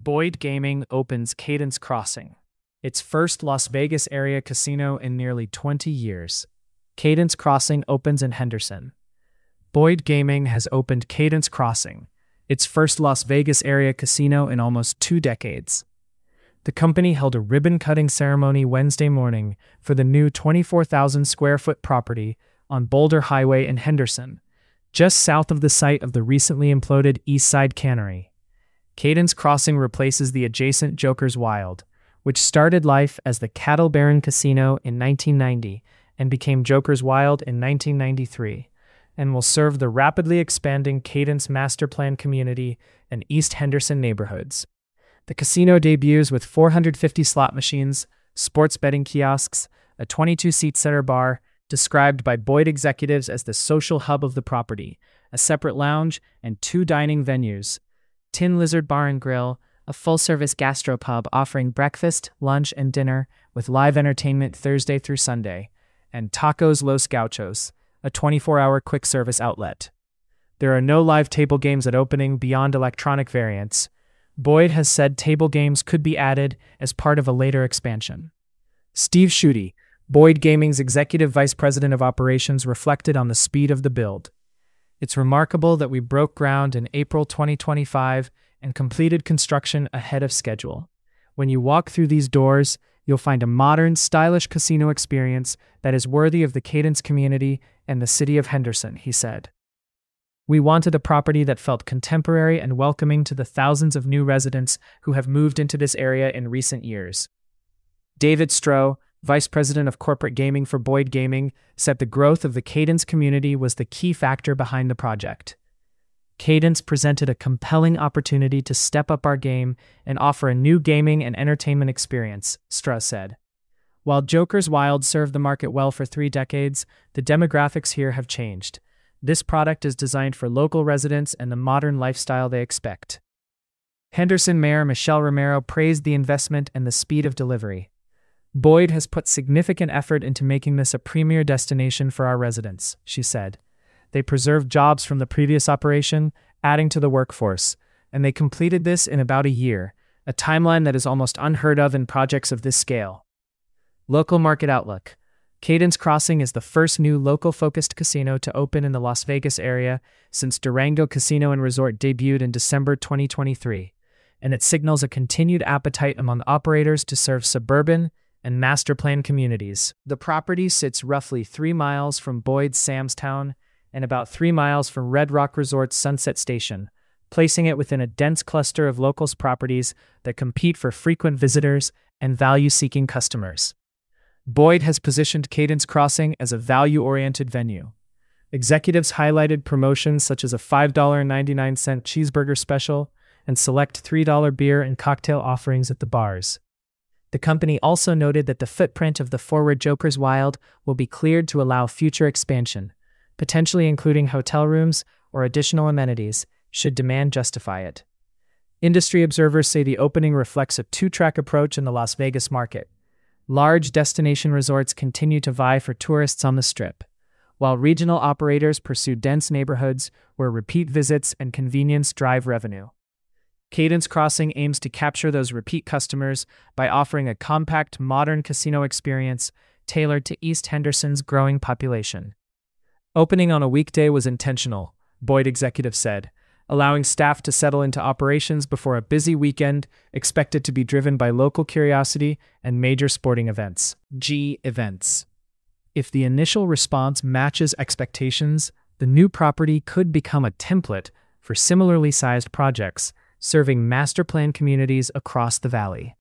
Boyd Gaming opens Cadence Crossing, its first Las Vegas area casino in nearly 20 years. Cadence Crossing opens in Henderson. Boyd Gaming has opened Cadence Crossing, its first Las Vegas area casino in almost 2 decades. The company held a ribbon-cutting ceremony Wednesday morning for the new 24,000-square-foot property on Boulder Highway in Henderson, just south of the site of the recently imploded East Side Cannery. Cadence Crossing replaces the adjacent Jokers Wild, which started life as the Cattle Baron Casino in 1990 and became Jokers Wild in 1993, and will serve the rapidly expanding Cadence Master Plan community and East Henderson neighborhoods. The casino debuts with 450 slot machines, sports betting kiosks, a 22-seat center bar, described by Boyd executives as the social hub of the property, a separate lounge, and 2 dining venues: Tin Lizard Bar and Grill, a full-service gastropub offering breakfast, lunch, and dinner with live entertainment Thursday through Sunday, and Tacos Los Gauchos, a 24-hour quick-service outlet. There are no live table games at opening beyond electronic variants. Boyd has said table games could be added as part of a later expansion. Steve Schutte, Boyd Gaming's Executive Vice President of Operations, reflected on the speed of the build. "It's remarkable that we broke ground in April 2025 and completed construction ahead of schedule. When you walk through these doors, you'll find a modern, stylish casino experience that is worthy of the Cadence community and the city of Henderson," he said. "We wanted a property that felt contemporary and welcoming to the thousands of new residents who have moved into this area in recent years." David Stroh, Vice President of Corporate Gaming for Boyd Gaming, said the growth of the Cadence community was the key factor behind the project. "Cadence presented a compelling opportunity to step up our game and offer a new gaming and entertainment experience," Stroh said. While Jokers Wild served the market well for 3 decades, the demographics here have changed. This product is designed for local residents and the modern lifestyle they expect. Henderson Mayor Michelle Romero praised the investment and the speed of delivery. "Boyd has put significant effort into making this a premier destination for our residents," she said. "They preserved jobs from the previous operation, adding to the workforce, and they completed this in about a year, a timeline that is almost unheard of in projects of this scale." Local market outlook. Cadence Crossing is the first new local-focused casino to open in the Las Vegas area since Durango Casino and Resort debuted in December 2023, and it signals a continued appetite among operators to serve suburban and master plan communities. The property sits roughly 3 miles from Boyd's Sam's Town and about 3 miles from Red Rock Resort's Sunset Station, placing it within a dense cluster of locals properties that compete for frequent visitors and value-seeking customers. Boyd has positioned Cadence Crossing as a value-oriented venue. Executives highlighted promotions such as a $5.99 cheeseburger special and select $3 beer and cocktail offerings at the bars. The company also noted that the footprint of the forward Jokers Wild will be cleared to allow future expansion, potentially including hotel rooms or additional amenities, should demand justify it. Industry observers say the opening reflects a 2-track approach in the Las Vegas market. Large destination resorts continue to vie for tourists on the Strip, while regional operators pursue dense neighborhoods where repeat visits and convenience drive revenue. Cadence Crossing aims to capture those repeat customers by offering a compact, modern casino experience tailored to East Henderson's growing population. "Opening on a weekday was intentional," Boyd executives said, allowing staff to settle into operations before a busy weekend expected to be driven by local curiosity and major sporting events. Events. If the initial response matches expectations, the new property could become a template for similarly sized projects serving master plan communities across the valley.